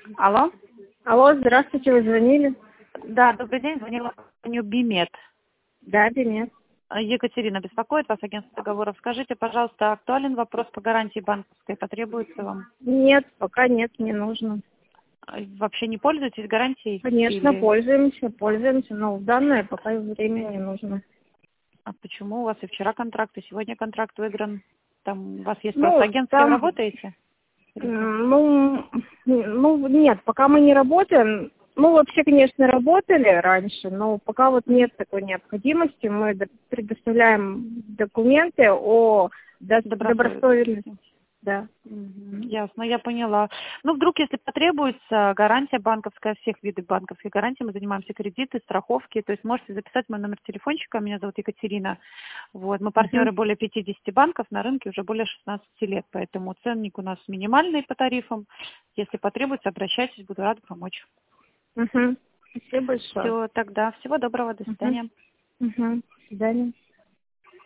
Алло. Алло, здравствуйте, вы звонили? Да, добрый день. Звонила компанию Бимед. Да, нет. Екатерина беспокоит вас, агентство договоров. Скажите, пожалуйста, актуален вопрос по гарантии банковской? Потребуется вам? Нет, пока нет, не нужно. Вообще не пользуетесь гарантией? Конечно, Или... пользуемся, но в данное пока время не нужно. А почему у вас и вчера контракт, и сегодня контракт выигран? Там у вас есть просто Ну, агент, с кем там, работаете? Или как? нет, пока мы не работаем. Ну, вообще, конечно, работали раньше, но пока вот нет такой необходимости. Мы предоставляем документы о добросовестности. Добросовестности. Да. Ясно, я поняла. Ну, вдруг, если потребуется гарантия банковская, всех видов банковской гарантии, мы занимаемся кредиты, страховки, то есть можете записать мой номер телефончика, меня зовут Екатерина. Вот, мы партнеры более 50 банков, на рынке уже более 16 лет, поэтому ценник у нас минимальный по тарифам. Если потребуется, обращайтесь, буду рада помочь. Спасибо большое. Все, тогда всего доброго, до свидания. До свидания.